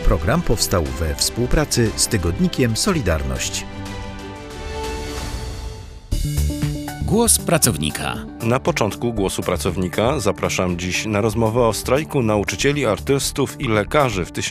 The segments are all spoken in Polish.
Program powstał we współpracy z tygodnikiem Solidarność. Głos pracownika. Na początku Głosu Pracownika zapraszam dziś na rozmowę o strajku nauczycieli, artystów i lekarzy w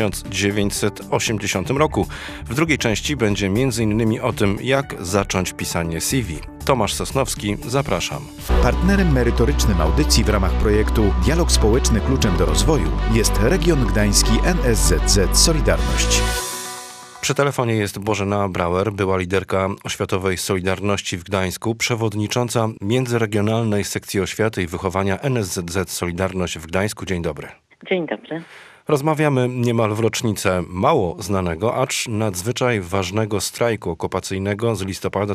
1980 roku. W drugiej części będzie m.in. o tym, jak zacząć pisanie CV. Tomasz Sosnowski, zapraszam. Partnerem merytorycznym audycji w ramach projektu Dialog Społeczny Kluczem do Rozwoju jest Region Gdański NSZZ Solidarność. Przy telefonie jest Bożena Brauer, była liderka oświatowej Solidarności w Gdańsku, przewodnicząca Międzyregionalnej Sekcji Oświaty i Wychowania NSZZ Solidarność w Gdańsku. Dzień dobry. Dzień dobry. Rozmawiamy niemal w rocznicę mało znanego, acz nadzwyczaj ważnego strajku okupacyjnego z listopada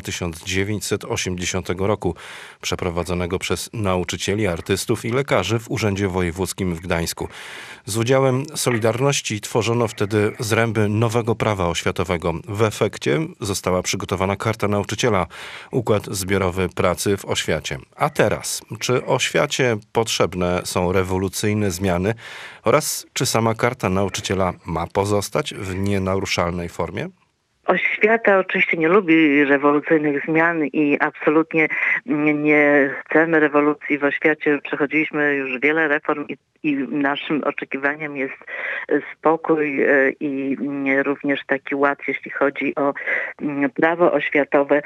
1980 roku, przeprowadzonego przez nauczycieli, artystów i lekarzy w Urzędzie Wojewódzkim w Gdańsku. Z udziałem Solidarności tworzono wtedy zręby nowego prawa oświatowego. W efekcie została przygotowana Karta Nauczyciela, układ zbiorowy pracy w oświacie. A teraz, czy oświacie potrzebne są rewolucyjne zmiany oraz czy sama Karta Nauczyciela ma pozostać w nienaruszalnej formie? Oświata oczywiście nie lubi rewolucyjnych zmian i absolutnie nie chcemy rewolucji w oświacie. Przechodziliśmy już wiele reform i naszym oczekiwaniem jest spokój i również taki ład, jeśli chodzi o prawo oświatowe.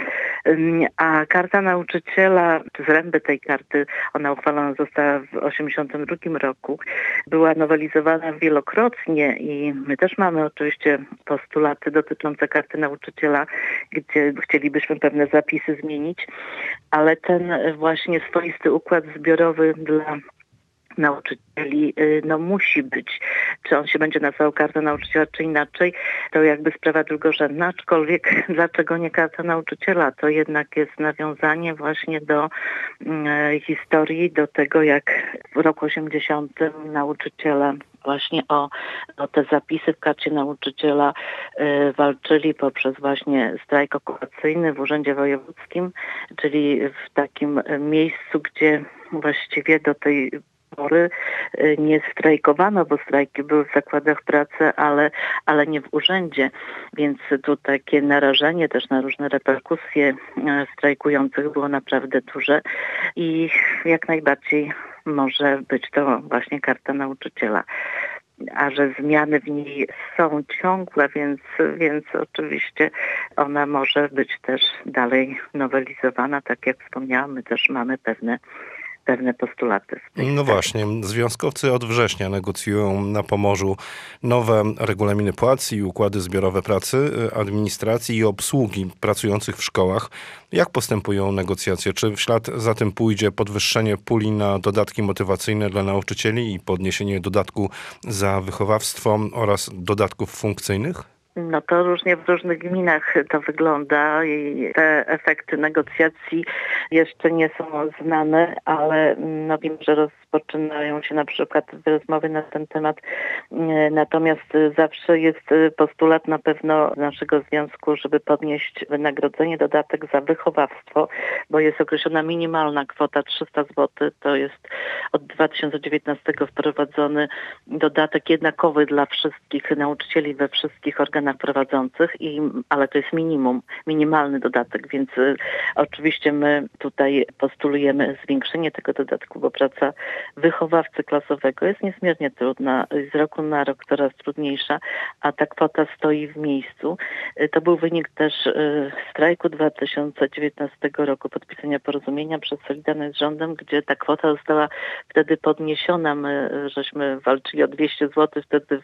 A Karta Nauczyciela, zręby tej karty, ona uchwalona została w 1982 roku, była nowelizowana wielokrotnie i my też mamy oczywiście postulaty dotyczące Karty Nauczyciela, gdzie chcielibyśmy pewne zapisy zmienić, ale ten właśnie swoisty układ zbiorowy dla nauczycieli musi być. Czy on się będzie nazywał Karta Nauczyciela, czy inaczej, to jakby sprawa drugorzędna, aczkolwiek dlaczego nie Karta Nauczyciela? To jednak jest nawiązanie właśnie do historii, do tego jak w roku 80 nauczyciele właśnie o te zapisy w Karcie Nauczyciela walczyli poprzez właśnie strajk okupacyjny w Urzędzie Wojewódzkim, czyli w takim miejscu, gdzie właściwie do tej pory nie strajkowano, bo strajki były w zakładach pracy, ale nie w urzędzie, więc tu takie narażenie też na różne reperkusje strajkujących było naprawdę duże i jak najbardziej może być to właśnie Karta Nauczyciela. A że zmiany w niej są ciągłe, więc oczywiście ona może być też dalej nowelizowana. Tak jak wspomniałam, my też mamy pewne postulaty. No właśnie, związkowcy od września negocjują na Pomorzu nowe regulaminy płac i układy zbiorowe pracy, administracji i obsługi pracujących w szkołach. Jak postępują negocjacje? Czy w ślad za tym pójdzie podwyższenie puli na dodatki motywacyjne dla nauczycieli i podniesienie dodatku za wychowawstwo oraz dodatków funkcyjnych? No to różnie w różnych gminach to wygląda i te efekty negocjacji jeszcze nie są znane, ale wiem, że rozpoczynają się na przykład rozmowy na ten temat. Natomiast zawsze jest postulat na pewno naszego związku, żeby podnieść wynagrodzenie, dodatek za wychowawstwo, bo jest określona minimalna kwota 300 zł. To jest od 2019 wprowadzony dodatek jednakowy dla wszystkich nauczycieli we wszystkich organach prowadzących, ale to jest minimalny dodatek, więc oczywiście my tutaj postulujemy zwiększenie tego dodatku, bo praca wychowawcy klasowego jest niezmiernie trudna, z roku na rok coraz trudniejsza, a ta kwota stoi w miejscu. To był wynik też strajku 2019 roku, podpisania porozumienia przez Solidarność z rządem, gdzie ta kwota została wtedy podniesiona. My żeśmy walczyli o 200 zł wtedy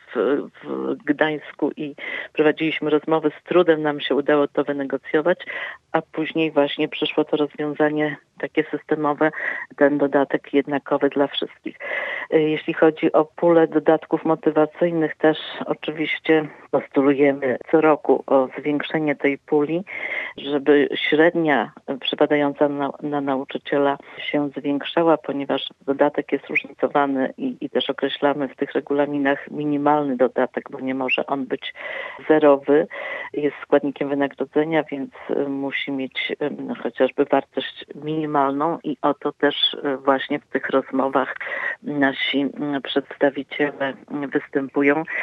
w Gdańsku i prowadziliśmy rozmowy, z trudem nam się udało to wynegocjować, a później właśnie przyszło to rozwiązanie takie systemowe, ten dodatek jednakowy dla wszystkich. Jeśli chodzi o pulę dodatków motywacyjnych, też oczywiście postulujemy co roku o zwiększenie tej puli, żeby średnia przypadająca na nauczyciela się zwiększała, ponieważ dodatek jest różnicowany i też określamy w tych regulaminach minimalny dodatek, bo nie może on być zerowy, jest składnikiem wynagrodzenia, więc musi mieć chociażby wartość minimalną i o to też właśnie w tych rozmowach nasi przedstawiciele występują.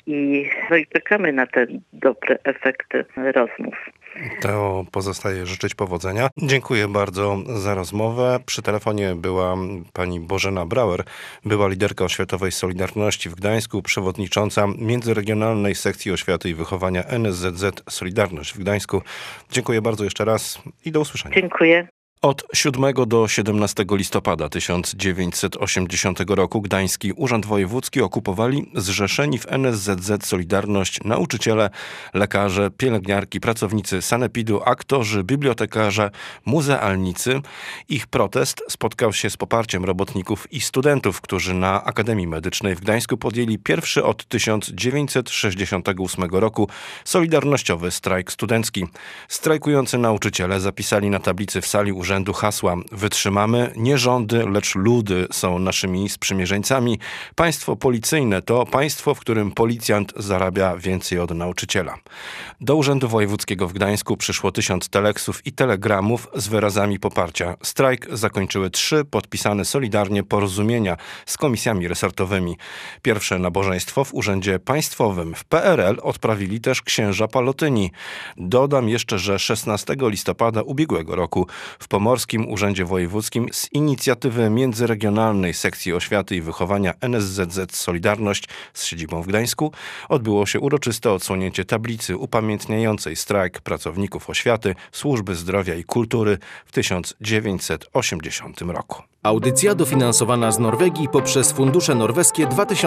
i czekamy na te dobre efekty rozmów. To pozostaje życzyć powodzenia. Dziękuję bardzo za rozmowę. Przy telefonie była pani Bożena Brauer, była liderka oświatowej Solidarności w Gdańsku, przewodnicząca Międzyregionalnej Sekcji Oświaty i Wychowania NSZZ Solidarność w Gdańsku. Dziękuję bardzo jeszcze raz i do usłyszenia. Dziękuję. Od 7 do 17 listopada 1980 roku Gdański Urząd Wojewódzki okupowali zrzeszeni w NSZZ Solidarność nauczyciele, lekarze, pielęgniarki, pracownicy sanepidu, aktorzy, bibliotekarze, muzealnicy. Ich protest spotkał się z poparciem robotników i studentów, którzy na Akademii Medycznej w Gdańsku podjęli pierwszy od 1968 roku solidarnościowy strajk studencki. Strajkujący nauczyciele zapisali na tablicy w sali urzędu hasła: wytrzymamy, nie rządy, lecz ludy są naszymi sprzymierzeńcami. Państwo policyjne to państwo, w którym policjant zarabia więcej od nauczyciela. Do Urzędu Wojewódzkiego w Gdańsku przyszło 1000 teleksów i telegramów z wyrazami poparcia. Strajk zakończyły 3 podpisane solidarnie porozumienia z komisjami resortowymi. Pierwsze nabożeństwo w Urzędzie Państwowym w PRL odprawili też księża Palotyni. Dodam jeszcze, że 16 listopada ubiegłego roku w Pomorskim Urzędzie Wojewódzkim z inicjatywy Międzyregionalnej Sekcji Oświaty i Wychowania NSZZ Solidarność z siedzibą w Gdańsku odbyło się uroczyste odsłonięcie tablicy upamiętniającej strajk pracowników oświaty, służby zdrowia i kultury w 1980 roku. Audycja dofinansowana z Norwegii poprzez fundusze norweskie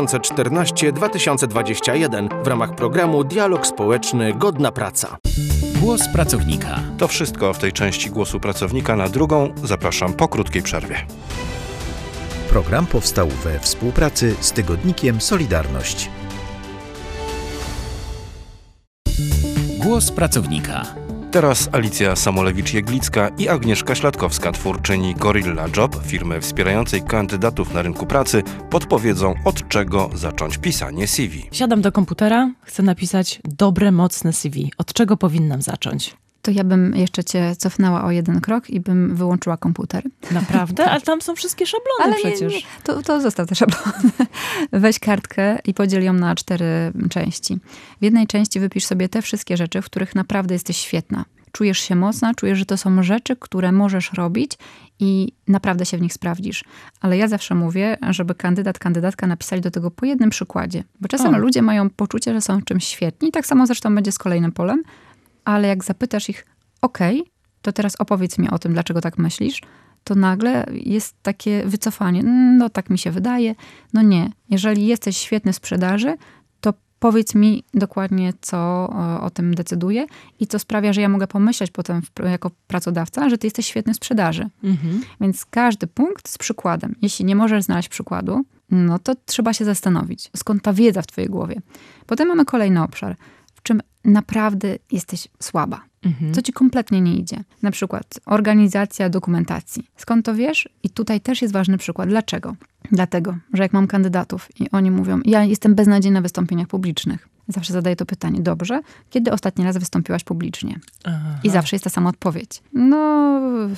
2014-2021 w ramach programu Dialog Społeczny Godna Praca. Głos pracownika. To wszystko w tej części Głosu Pracownika. Na drugą zapraszam po krótkiej przerwie. Program powstał we współpracy z tygodnikiem Solidarność. Głos pracownika. Teraz Alicja Samolewicz-Jeglicka i Agnieszka Śladkowska, twórczyni Gorilla Job, firmy wspierającej kandydatów na rynku pracy, podpowiedzą, od czego zacząć pisanie CV. Siadam do komputera, chcę napisać dobre, mocne CV. Od czego powinnam zacząć? To ja bym jeszcze cię cofnęła o jeden krok i bym wyłączyła komputer. Naprawdę? Ale tam są wszystkie szablony Ale przecież. Nie. To zostaw te szablony. Weź kartkę i podziel ją na 4 części. W jednej części wypisz sobie te wszystkie rzeczy, w których naprawdę jesteś świetna. Czujesz się mocna, czujesz, że to są rzeczy, które możesz robić i naprawdę się w nich sprawdzisz. Ale ja zawsze mówię, żeby kandydatka napisali do tego po jednym przykładzie. Bo czasem ludzie mają poczucie, że są w czymś świetni. I tak samo zresztą będzie z kolejnym polem. Ale jak zapytasz ich, okej, to teraz opowiedz mi o tym, dlaczego tak myślisz, to nagle jest takie wycofanie. No tak mi się wydaje. No nie. Jeżeli jesteś świetny w sprzedaży, to powiedz mi dokładnie, co o tym decyduje i co sprawia, że ja mogę pomyśleć potem jako pracodawca, że ty jesteś świetny w sprzedaży. Więc każdy punkt z przykładem. Jeśli nie możesz znaleźć przykładu, no to trzeba się zastanowić, skąd ta wiedza w twojej głowie. Potem mamy kolejny obszar, w czym naprawdę jesteś słaba. Co ci kompletnie nie idzie. Na przykład organizacja dokumentacji. Skąd to wiesz? I tutaj też jest ważny przykład. Dlaczego? Dlatego, że jak mam kandydatów i oni mówią, ja jestem beznadziejna w wystąpieniach publicznych. Zawsze zadaję to pytanie, dobrze, kiedy ostatni raz wystąpiłaś publicznie? Aha. I zawsze jest ta sama odpowiedź. No,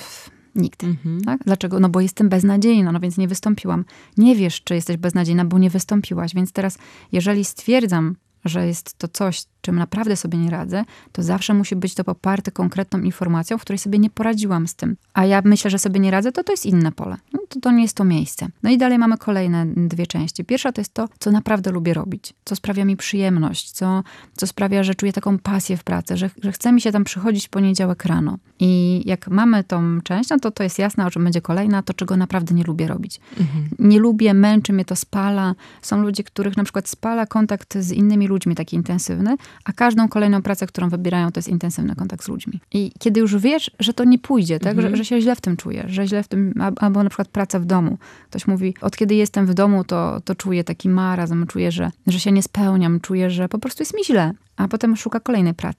nigdy. Tak? Dlaczego? No bo jestem beznadziejna, no więc nie wystąpiłam. Nie wiesz, czy jesteś beznadziejna, bo nie wystąpiłaś. Więc teraz, jeżeli stwierdzam, że jest to coś, czym naprawdę sobie nie radzę, to zawsze musi być to poparte konkretną informacją, w której sobie nie poradziłam z tym. A ja myślę, że sobie nie radzę, to jest inne pole. No, to nie jest to miejsce. No i dalej mamy kolejne 2 części. Pierwsza to jest to, co naprawdę lubię robić. Co sprawia mi przyjemność. Co sprawia, że czuję taką pasję w pracy. Że chce mi się tam przychodzić w poniedziałek rano. I jak mamy tą część, no to jest jasne, o czym będzie kolejna, to czego naprawdę nie lubię robić. Nie lubię, męczy mnie to, spala. Są ludzie, których na przykład spala kontakt z innymi ludźmi, taki intensywny, a każdą kolejną pracę, którą wybierają, to jest intensywny kontakt z ludźmi. I kiedy już wiesz, że to nie pójdzie, tak? Że się źle w tym czujesz, że źle w tym, albo na przykład praca w domu. Ktoś mówi, od kiedy jestem w domu, to czuję taki marazm, czuję, że się nie spełniam, czuję, że po prostu jest mi źle. A potem szuka kolejnej pracy.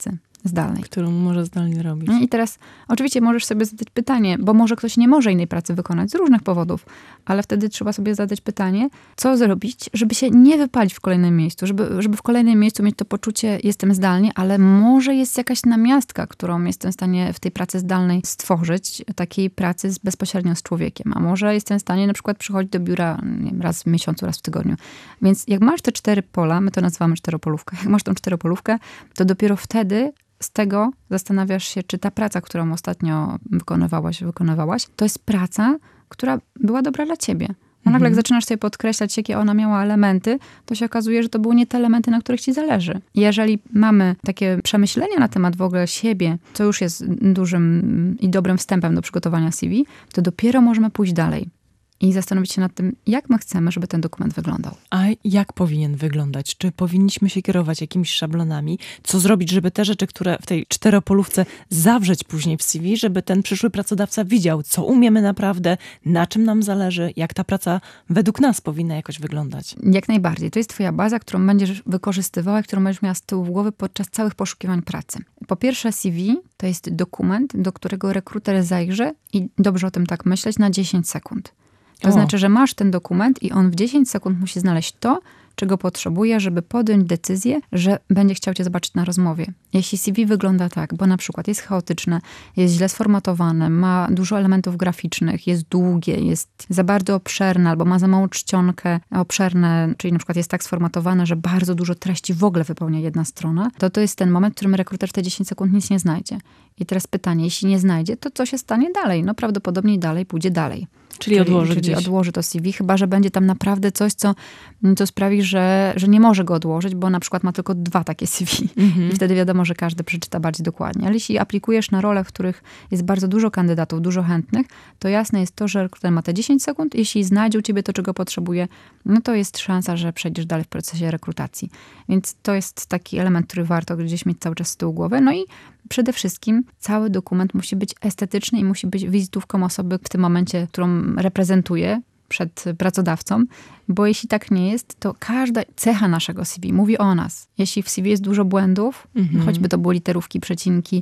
zdalnej. Którą może zdalnie robić. I teraz oczywiście możesz sobie zadać pytanie, bo może ktoś nie może innej pracy wykonać z różnych powodów, ale wtedy trzeba sobie zadać pytanie, co zrobić, żeby się nie wypalić w kolejnym miejscu, żeby w kolejnym miejscu mieć to poczucie, jestem zdalnie, ale może jest jakaś namiastka, którą jestem w stanie w tej pracy zdalnej stworzyć, takiej pracy bezpośrednio z człowiekiem, a może jestem w stanie na przykład przychodzić do biura nie wiem, raz w miesiącu, raz w tygodniu. Więc jak masz te 4 pola, my to nazywamy 4-polówkę, jak masz tą 4-polówkę, to dopiero wtedy z tego zastanawiasz się, czy ta praca, którą ostatnio wykonywałaś, to jest praca, która była dobra dla ciebie. A nagle jak zaczynasz sobie podkreślać, jakie ona miała elementy, to się okazuje, że to były nie te elementy, na których ci zależy. Jeżeli mamy takie przemyślenia na temat w ogóle siebie, co już jest dużym i dobrym wstępem do przygotowania CV, to dopiero możemy pójść dalej i zastanowić się nad tym, jak my chcemy, żeby ten dokument wyglądał. A jak powinien wyglądać? Czy powinniśmy się kierować jakimiś szablonami? Co zrobić, żeby te rzeczy, które w tej 4-polówce zawrzeć później w CV, żeby ten przyszły pracodawca widział, co umiemy naprawdę, na czym nam zależy, jak ta praca według nas powinna jakoś wyglądać? Jak najbardziej. To jest twoja baza, którą będziesz wykorzystywała, którą będziesz miała z tyłu głowy podczas całych poszukiwań pracy. Po pierwsze CV to jest dokument, do którego rekruter zajrzy i dobrze o tym tak myśleć na 10 sekund. To znaczy, że masz ten dokument i on w 10 sekund musi znaleźć to, czego potrzebuje, żeby podjąć decyzję, że będzie chciał cię zobaczyć na rozmowie. Jeśli CV wygląda tak, bo na przykład jest chaotyczne, jest źle sformatowane, ma dużo elementów graficznych, jest długie, jest za bardzo obszerne albo ma za małą czcionkę obszerne, czyli na przykład jest tak sformatowane, że bardzo dużo treści w ogóle wypełnia jedna strona, to jest ten moment, w którym rekruter w te 10 sekund nic nie znajdzie. I teraz pytanie, jeśli nie znajdzie, to co się stanie dalej? No prawdopodobnie dalej pójdzie dalej. Czyli odłoży to CV, chyba że będzie tam naprawdę coś, co sprawi, że nie może go odłożyć, bo na przykład ma tylko 2 takie CV. I wtedy wiadomo, że każdy przeczyta bardziej dokładnie. Ale jeśli aplikujesz na role, w których jest bardzo dużo kandydatów, dużo chętnych, to jasne jest to, że rekruter ma te 10 sekund. Jeśli znajdzie u ciebie to, czego potrzebuje, no to jest szansa, że przejdziesz dalej w procesie rekrutacji. Więc to jest taki element, który warto gdzieś mieć cały czas z tyłu głowy. No i przede wszystkim cały dokument musi być estetyczny i musi być wizytówką osoby w tym momencie, którą reprezentuje przed pracodawcą, bo jeśli tak nie jest, to każda cecha naszego CV mówi o nas. Jeśli w CV jest dużo błędów, choćby to były literówki, przecinki,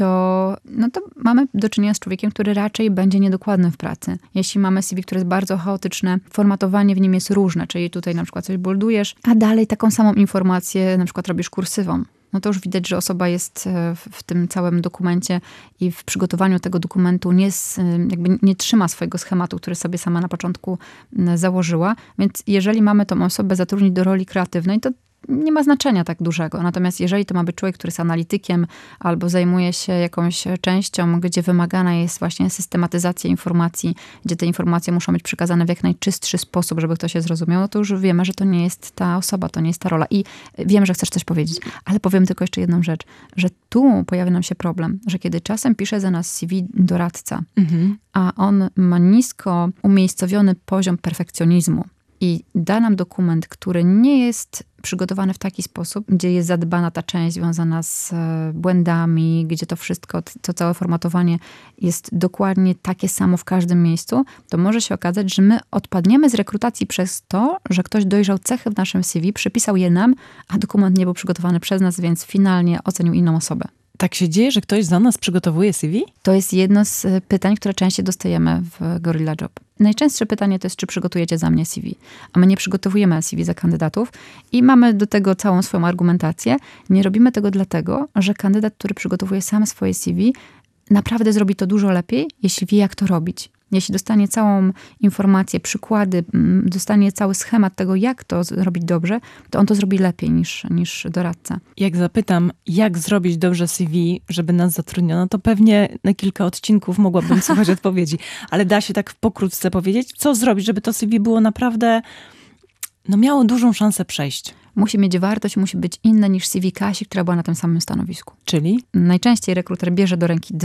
to mamy do czynienia z człowiekiem, który raczej będzie niedokładny w pracy. Jeśli mamy CV, które jest bardzo chaotyczne, formatowanie w nim jest różne, czyli tutaj na przykład coś boldujesz, a dalej taką samą informację na przykład robisz kursywą. No to już widać, że osoba jest w tym całym dokumencie i w przygotowaniu tego dokumentu nie trzyma swojego schematu, który sobie sama na początku założyła. Więc jeżeli mamy tą osobę zatrudnić do roli kreatywnej, to nie ma znaczenia tak dużego. Natomiast jeżeli to ma być człowiek, który jest analitykiem albo zajmuje się jakąś częścią, gdzie wymagana jest właśnie systematyzacja informacji, gdzie te informacje muszą być przekazane w jak najczystszy sposób, żeby ktoś je zrozumiał, no to już wiemy, że to nie jest ta osoba, to nie jest ta rola. I wiem, że chcesz coś powiedzieć, ale powiem tylko jeszcze jedną rzecz, że tu pojawia nam się problem, że kiedy czasem pisze za nas CV doradca, a on ma nisko umiejscowiony poziom perfekcjonizmu i da nam dokument, który nie jest przygotowany w taki sposób, gdzie jest zadbana ta część związana z błędami, gdzie to wszystko, to całe formatowanie jest dokładnie takie samo w każdym miejscu, to może się okazać, że my odpadniemy z rekrutacji przez to, że ktoś dojrzał cechy w naszym CV, przypisał je nam, a dokument nie był przygotowany przez nas, więc finalnie ocenił inną osobę. Tak się dzieje, że ktoś za nas przygotowuje CV? To jest jedno z pytań, które częściej dostajemy w Gorilla Job. Najczęstsze pytanie to jest, czy przygotujecie za mnie CV? A my nie przygotowujemy CV za kandydatów i mamy do tego całą swoją argumentację. Nie robimy tego dlatego, że kandydat, który przygotowuje sam swoje CV, naprawdę zrobi to dużo lepiej, jeśli wie, jak to robić. Jeśli dostanie całą informację, przykłady, dostanie cały schemat tego, jak to zrobić dobrze, to on to zrobi lepiej niż doradca. Jak zapytam, jak zrobić dobrze CV, żeby nas zatrudniono, to pewnie na kilka odcinków mogłabym słuchać odpowiedzi. Ale da się tak pokrótce powiedzieć, co zrobić, żeby to CV było naprawdę, miało dużą szansę przejść. Musi mieć wartość, musi być inne niż CV Kasi, która była na tym samym stanowisku. Czyli? Najczęściej rekruter bierze do ręki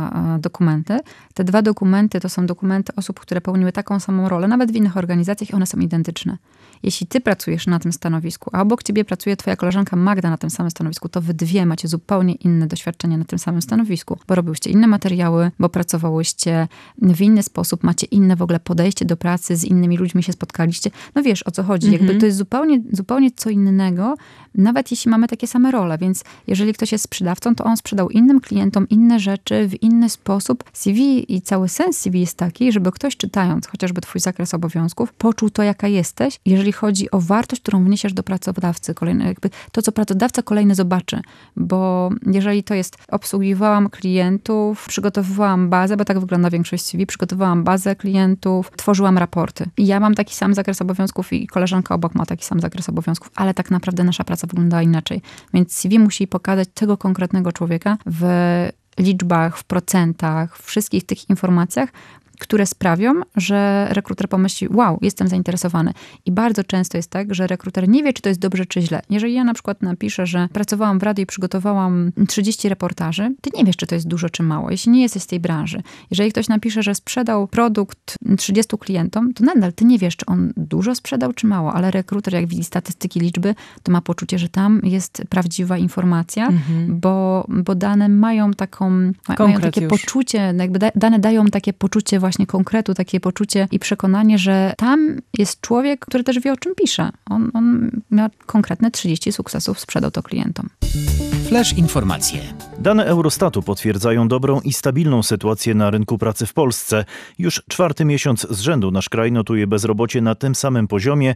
2 dokumenty. Te 2 dokumenty to są dokumenty osób, które pełniły taką samą rolę, nawet w innych organizacjach i one są identyczne. Jeśli ty pracujesz na tym stanowisku, a obok ciebie pracuje twoja koleżanka Magda na tym samym stanowisku, to wy dwie macie zupełnie inne doświadczenia na tym samym stanowisku, bo robiłyście inne materiały, bo pracowałyście w inny sposób, macie inne w ogóle podejście do pracy, z innymi ludźmi się spotkaliście. No wiesz, o co chodzi. Jakby to jest zupełnie co innego, nawet jeśli mamy takie same role. Więc jeżeli ktoś jest sprzedawcą, to on sprzedał innym klientom inne rzeczy w inny sposób. CV i cały sens CV jest taki, żeby ktoś czytając chociażby twój zakres obowiązków, poczuł to, jaka jesteś, jeżeli chodzi o wartość, którą wniesiesz do pracodawcy. Jakby to, co pracodawca kolejny zobaczy. Bo jeżeli to jest obsługiwałam klientów, przygotowywałam bazę, bo tak wygląda większość CV, przygotowałam bazę klientów, tworzyłam raporty. I ja mam taki sam zakres obowiązków i koleżanka obok ma taki sam zakres obowiązków, ale tak naprawdę nasza praca wygląda inaczej. Więc CV musi pokazać tego konkretnego człowieka w liczbach, w procentach, w wszystkich tych informacjach, które sprawią, że rekruter pomyśli, wow, jestem zainteresowany. I bardzo często jest tak, że rekruter nie wie, czy to jest dobrze, czy źle. Jeżeli ja na przykład napiszę, że pracowałam w radiu i przygotowałam 30 reportaży, ty nie wiesz, czy to jest dużo, czy mało, jeśli nie jesteś z tej branży. Jeżeli ktoś napisze, że sprzedał produkt 30 klientom, to nadal ty nie wiesz, czy on dużo sprzedał, czy mało, ale rekruter, jak widzi statystyki, liczby, to ma poczucie, że tam jest prawdziwa informacja, bo dane mają takie poczucie, jakby dane dają takie poczucie właśnie konkretu, takie poczucie i przekonanie, że tam jest człowiek, który też wie, o czym pisze. On miał konkretne 30 sukcesów, sprzedał to klientom. Flash informacje. Dane Eurostatu potwierdzają dobrą i stabilną sytuację na rynku pracy w Polsce. Już 4. miesiąc z rzędu nasz kraj notuje bezrobocie na tym samym poziomie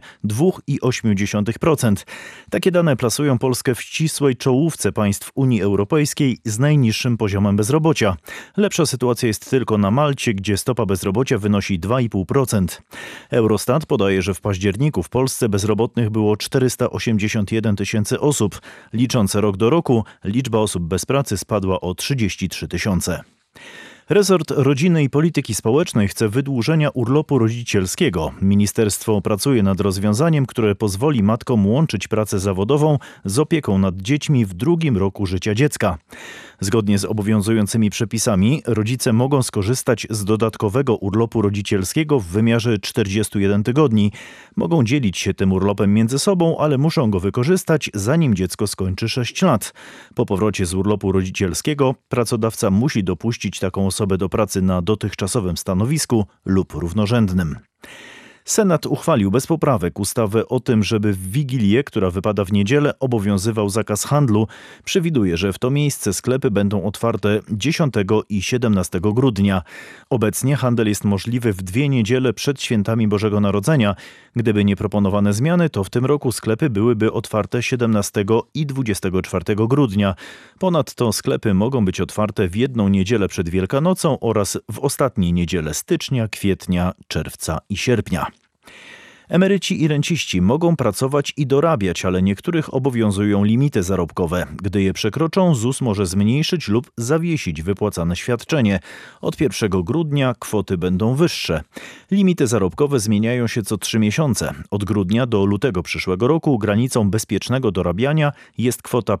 2,8%. Takie dane plasują Polskę w ścisłej czołówce państw Unii Europejskiej z najniższym poziomem bezrobocia. Lepsza sytuacja jest tylko na Malcie, gdzie stopa bezrobocia wynosi 2,5%. Eurostat podaje, że w październiku w Polsce bezrobotnych było 481 tysięcy osób. Licząc rok do roku, liczba osób bez pracy spadła o 33 tysiące. Resort Rodziny i Polityki Społecznej chce wydłużenia urlopu rodzicielskiego. Ministerstwo pracuje nad rozwiązaniem, które pozwoli matkom łączyć pracę zawodową z opieką nad dziećmi w 2. roku życia dziecka. Zgodnie z obowiązującymi przepisami rodzice mogą skorzystać z dodatkowego urlopu rodzicielskiego w wymiarze 41 tygodni. Mogą dzielić się tym urlopem między sobą, ale muszą go wykorzystać, zanim dziecko skończy 6 lat. Po powrocie z urlopu rodzicielskiego pracodawca musi dopuścić taką osobę do pracy na dotychczasowym stanowisku lub równorzędnym. Senat uchwalił bez poprawek ustawę o tym, żeby w Wigilię, która wypada w niedzielę, obowiązywał zakaz handlu. Przewiduje, że w to miejsce sklepy będą otwarte 10 i 17 grudnia. Obecnie handel jest możliwy w 2 niedziele przed świętami Bożego Narodzenia. Gdyby nie proponowane zmiany, to w tym roku sklepy byłyby otwarte 17 i 24 grudnia. Ponadto sklepy mogą być otwarte w jedną niedzielę przed Wielkanocą oraz w ostatnie niedziele stycznia, kwietnia, czerwca i sierpnia. Emeryci i renciści mogą pracować i dorabiać, ale niektórych obowiązują limity zarobkowe. Gdy je przekroczą, ZUS może zmniejszyć lub zawiesić wypłacane świadczenie. Od 1 grudnia kwoty będą wyższe. Limity zarobkowe zmieniają się co 3 miesiące. Od grudnia do lutego przyszłego roku granicą bezpiecznego dorabiania jest kwota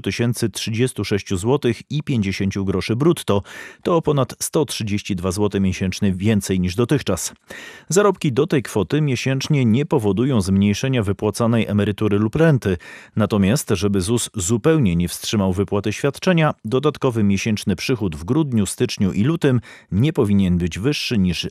5036 zł i 50 groszy brutto. To o ponad 132 zł miesięcznie więcej niż dotychczas. Zarobki do tej kwoty miesięcznie nie powodują zmniejszenia wypłacanej emerytury lub renty. Natomiast, żeby ZUS zupełnie nie wstrzymał wypłaty świadczenia, dodatkowy miesięczny przychód w grudniu, styczniu i lutym nie powinien być wyższy niż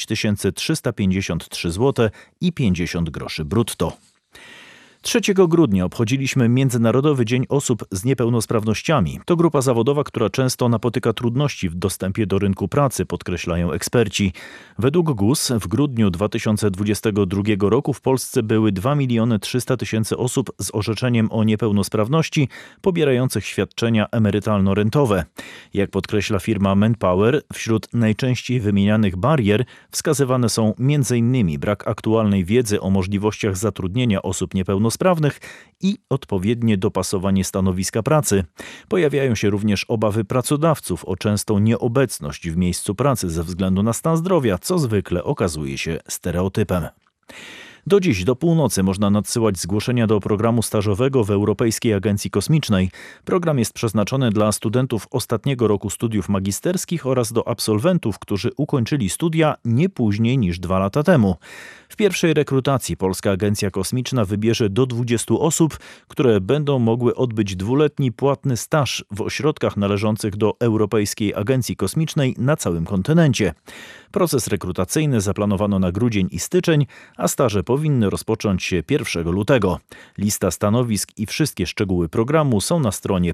9353 zł i 50 groszy brutto. 3 grudnia obchodziliśmy Międzynarodowy Dzień Osób z Niepełnosprawnościami. To grupa zawodowa, która często napotyka trudności w dostępie do rynku pracy, podkreślają eksperci. Według GUS w grudniu 2022 roku w Polsce były 2 300 000 osób z orzeczeniem o niepełnosprawności pobierających świadczenia emerytalno-rentowe. Jak podkreśla firma Manpower, wśród najczęściej wymienianych barier wskazywane są m.in. brak aktualnej wiedzy o możliwościach zatrudnienia osób niepełnosprawnych i odpowiednie dopasowanie stanowiska pracy. Pojawiają się również obawy pracodawców o częstą nieobecność w miejscu pracy ze względu na stan zdrowia, co zwykle okazuje się stereotypem. Do dziś do północy można nadsyłać zgłoszenia do programu stażowego w Europejskiej Agencji Kosmicznej. Program jest przeznaczony dla studentów ostatniego roku studiów magisterskich oraz do absolwentów, którzy ukończyli studia nie później niż 2 lata temu. W pierwszej rekrutacji Polska Agencja Kosmiczna wybierze do 20 osób, które będą mogły odbyć 2-letni płatny staż w ośrodkach należących do Europejskiej Agencji Kosmicznej na całym kontynencie. Proces rekrutacyjny zaplanowano na grudzień i styczeń, a staże powinny rozpocząć się 1 lutego. Lista stanowisk i wszystkie szczegóły programu są na stronie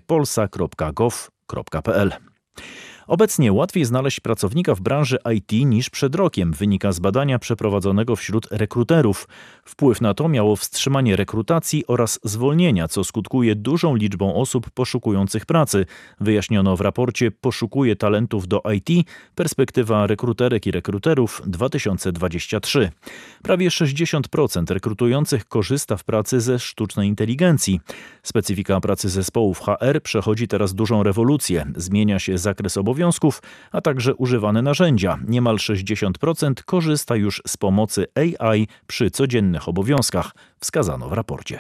polsa.gov.pl. Obecnie łatwiej znaleźć pracownika w branży IT niż przed rokiem, wynika z badania przeprowadzonego wśród rekruterów. Wpływ na to miało wstrzymanie rekrutacji oraz zwolnienia, co skutkuje dużą liczbą osób poszukujących pracy. Wyjaśniono w raporcie Poszukuje talentów do IT. Perspektywa rekruterek i rekruterów 2023. Prawie 60% rekrutujących korzysta w pracy ze sztucznej inteligencji. Specyfika pracy zespołów HR przechodzi teraz dużą rewolucję. Zmienia się zakres obowiązków, a także używane narzędzia. Niemal 60% korzysta już z pomocy AI przy codziennych obowiązkach, wskazano w raporcie.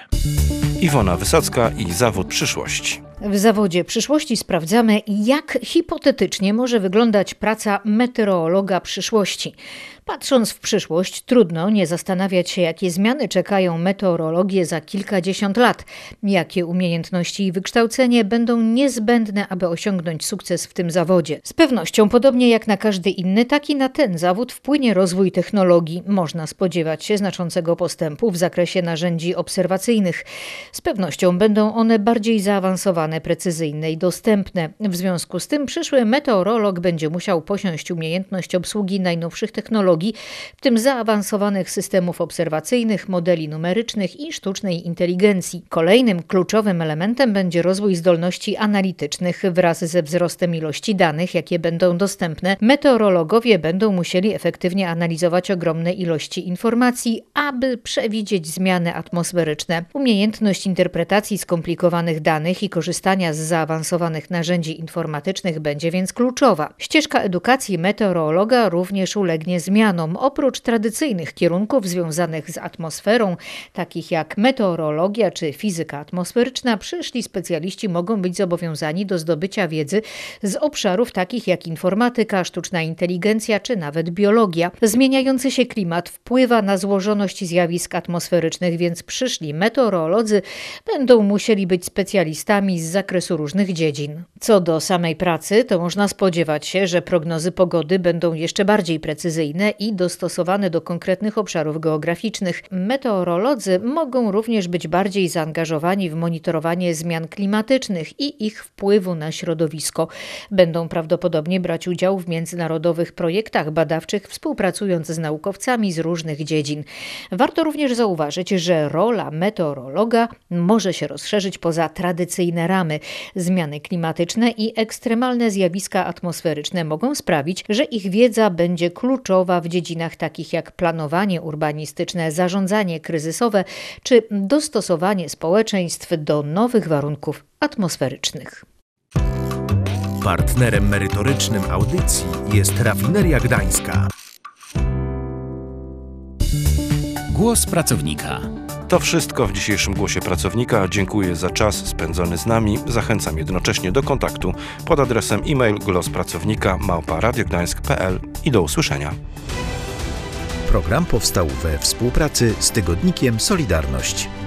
Iwona Wysocka i zawód przyszłości. W zawodzie przyszłości sprawdzamy, jak hipotetycznie może wyglądać praca meteorologa przyszłości. Patrząc w przyszłość, trudno nie zastanawiać się, jakie zmiany czekają meteorologię za kilkadziesiąt lat. Jakie umiejętności i wykształcenie będą niezbędne, aby osiągnąć sukces w tym zawodzie. Z pewnością, podobnie jak na każdy inny, tak i na ten zawód wpłynie rozwój technologii. Można spodziewać się znaczącego postępu w zakresie narzędzi obserwacyjnych. Z pewnością będą one bardziej zaawansowane, precyzyjne i dostępne. W związku z tym przyszły meteorolog będzie musiał posiąść umiejętność obsługi najnowszych technologii, w tym zaawansowanych systemów obserwacyjnych, modeli numerycznych i sztucznej inteligencji. Kolejnym kluczowym elementem będzie rozwój zdolności analitycznych. Wraz ze wzrostem ilości danych, jakie będą dostępne, meteorologowie będą musieli efektywnie analizować ogromne ilości informacji, aby przewidzieć zmiany atmosferyczne. Umiejętność interpretacji skomplikowanych danych i korzystania z zaawansowanych narzędzi informatycznych będzie więc kluczowa. Ścieżka edukacji meteorologa również ulegnie zmianom. Oprócz tradycyjnych kierunków związanych z atmosferą, takich jak meteorologia czy fizyka atmosferyczna, przyszli specjaliści mogą być zobowiązani do zdobycia wiedzy z obszarów takich jak informatyka, sztuczna inteligencja czy nawet biologia. Zmieniający się klimat wpływa na złożoność zjawisk atmosferycznych, więc przyszli meteorolodzy będą musieli być specjalistami z zakresu różnych dziedzin. Co do samej pracy, to można spodziewać się, że prognozy pogody będą jeszcze bardziej precyzyjne i dostosowane do konkretnych obszarów geograficznych. Meteorolodzy mogą również być bardziej zaangażowani w monitorowanie zmian klimatycznych i ich wpływu na środowisko. Będą prawdopodobnie brać udział w międzynarodowych projektach badawczych, współpracując z naukowcami z różnych dziedzin. Warto również zauważyć, że rola meteorologa może się rozszerzyć poza tradycyjne ramy. Zmiany klimatyczne i ekstremalne zjawiska atmosferyczne mogą sprawić, że ich wiedza będzie kluczowa w dziedzinach takich jak planowanie urbanistyczne, zarządzanie kryzysowe czy dostosowanie społeczeństw do nowych warunków atmosferycznych. Partnerem merytorycznym audycji jest Rafineria Gdańska. Głos pracownika. To wszystko w dzisiejszym Głosie Pracownika. Dziękuję za czas spędzony z nami. Zachęcam jednocześnie do kontaktu pod adresem e-mail głospracownika@radiogdańsk.pl i do usłyszenia. Program powstał we współpracy z tygodnikiem Solidarność.